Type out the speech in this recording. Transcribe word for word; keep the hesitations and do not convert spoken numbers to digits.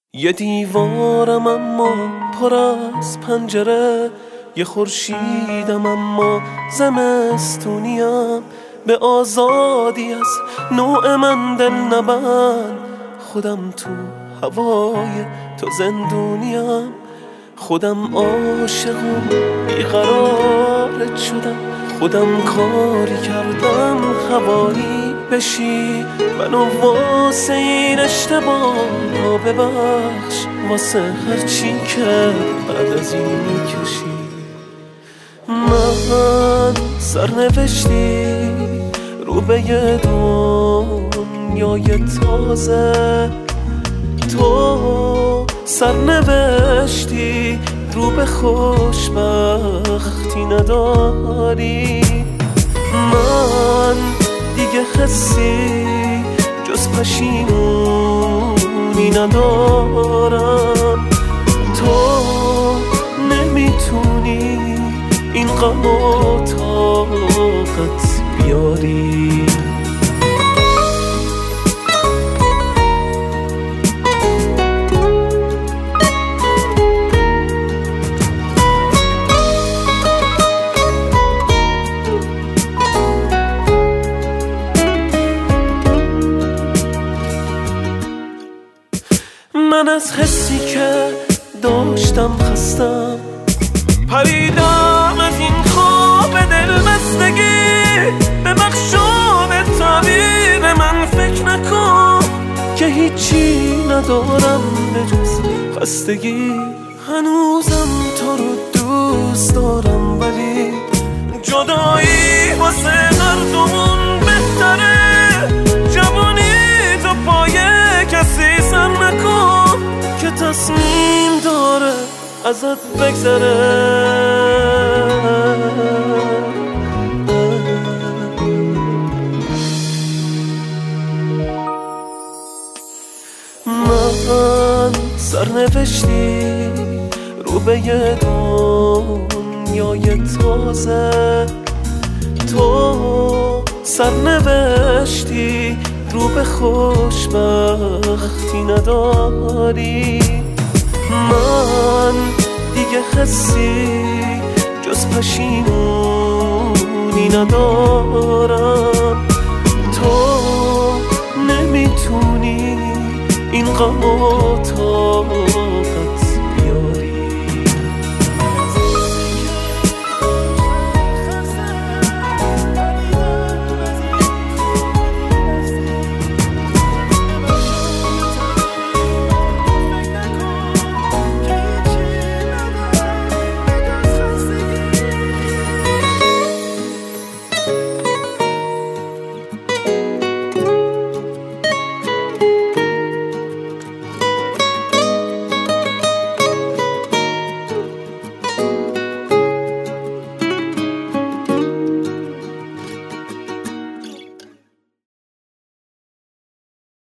یه دیوارم اما پر از پنجره، یه خورشیدم اما زمستونیم، به آزادی از نوع من دل نبند، خودم تو هوای تو زندونیم، خودم عاشق و بیقرارت شدم، خودم کاری کردم هوایی بشی، منو واسه این اشتباه رو ببخش، واسه هرچی که بعد از این میکشی. من سرنوشتی رو به یه دنیای تازه، تو سرنوشتی رو به خوشبختی نداری. من دیگه حسی جز پشیمونی ندارم، تو نمیتونی این غم و طاقت بیاری. من از حسی که داشتم خستم، پریدم از این خواب دلبستگی، به مخشون تعبیر من فکر نکن که هیچی ندارم به جز خستگی. هنوزم تو رو دوست دارم ولی جدایی واسه هر دومون بهتره، جوانی تو پای کسی سر نکن که تصمیم داره ازت بگذره. من سرنوشتی رو به یه دنیای تازه، تو سرنوشتی رو به خوشبختی نداری. من دیگه حسی جز پشیمونی ندارم، تو نمیتونی این غم و طاقت